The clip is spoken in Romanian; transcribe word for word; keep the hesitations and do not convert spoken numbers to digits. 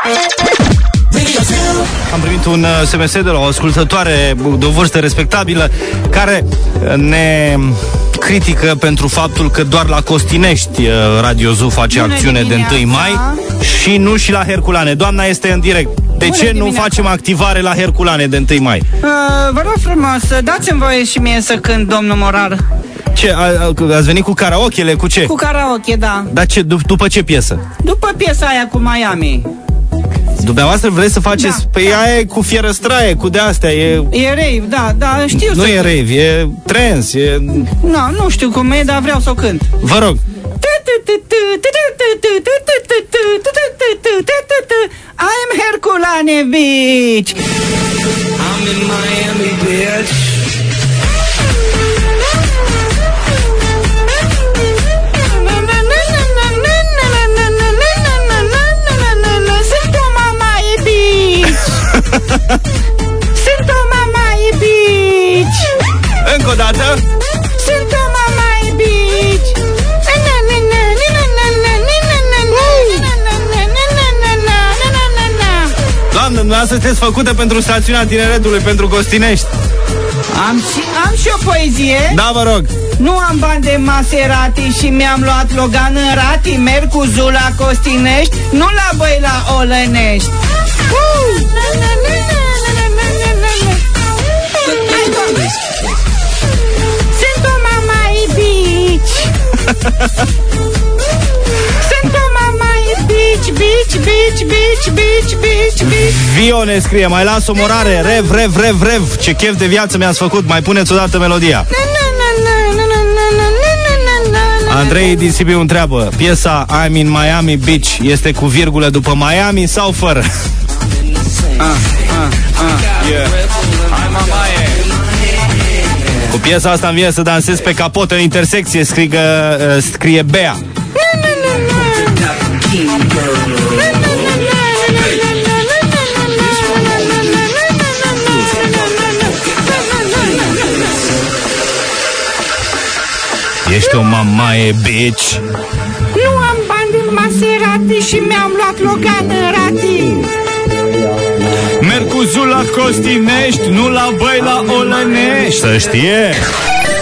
Am primit un S M S de la o ascultătoare de o vârstă respectabilă care ne critică pentru faptul că doar la Costinești Radio Zoo face Bună acțiune dimineața. de întâi mai și nu și la Herculane. Doamna este în direct. De Bună ce dimineața. nu facem activare la Herculane de întâi mai? Uh, vă rog frumos, dați-mi voie și mie să cânt, domnul Morar. Ce, a, a, ați venit cu karaokele? Cu ce? Cu karaoke, da. Dar ce, dup- după ce piesă? După piesa aia cu Miami. Dumneavoastră vreți să faceți? Da, Păi da. aia e cu fierăstraie, cu de-astea, e... E rave, da, da, știu Nu să e cânt. rave, e trance, e... No, nu știu cum e, dar vreau să o cânt. Vă rog. I'm Herculane Beach. I'm in Miami, bitch. Sunt o mamaie beach. Sunt o mamaie beach. Încă o dată. Sunt o mamaie beach. Doamnă, dumneavoastră sunteți făcută pentru stațiunea Tineretului, pentru Costinești. Am și, am și o poezie. Da, vă rog. Nu am bani de Maserati și mi-am luat Logan în rati. Merg cu Zula Costinești, nu la băi la Olănești. Uh! Sunt o mamaie beach. Sunt o mamaie beach, beach, beach, beach, beach, beach, beach. Vio ne scrie, mai las o morare. Rev, rev, rev, rev. Ce chef de viață mi-ați făcut. Mai puneți odată melodia. Andrei din Sibiu întreabă, piesa I'm in Miami Beach este cu virgulă după Miami sau fără? Ah, ah, ah, yeah. I'm a Miami. Cu piesa asta îmi vine să dansez pe capotă în intersecție, scrie, uh, scrie Bea. Ești o mamaie, bitch. Nu am bani din Maserati și mi-am luat Logan în rati. Merg cu Zul la Costinești, nu la băi la Olănești. Să știe.